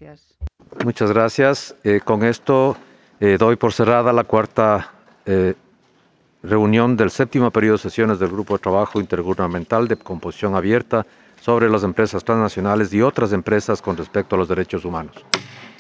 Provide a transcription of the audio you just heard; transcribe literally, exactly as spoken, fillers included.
Gracias. Muchas gracias. Eh, con esto eh, doy por cerrada la cuarta eh, reunión del séptimo periodo de sesiones del Grupo de Trabajo Intergubernamental de Composición Abierta sobre las empresas transnacionales y otras empresas con respecto a los derechos humanos.